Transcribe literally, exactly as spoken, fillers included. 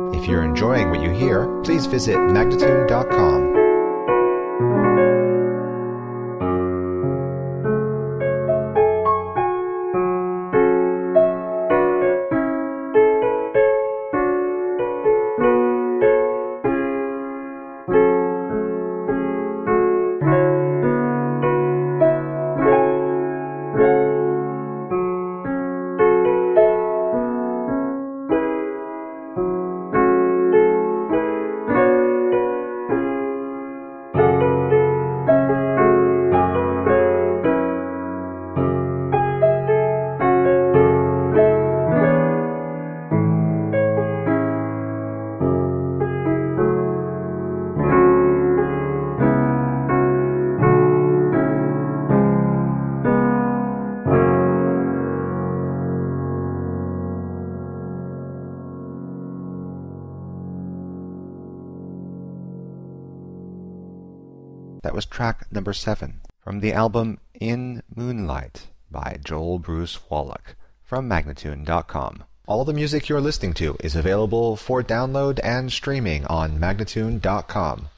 If you're enjoying what you hear, please visit magnatune dot com. That was track number seven from the album In Moonlight by Joel Bruce Wallach from magnatune dot com. All the music you're listening to is available for download and streaming on magnatune dot com.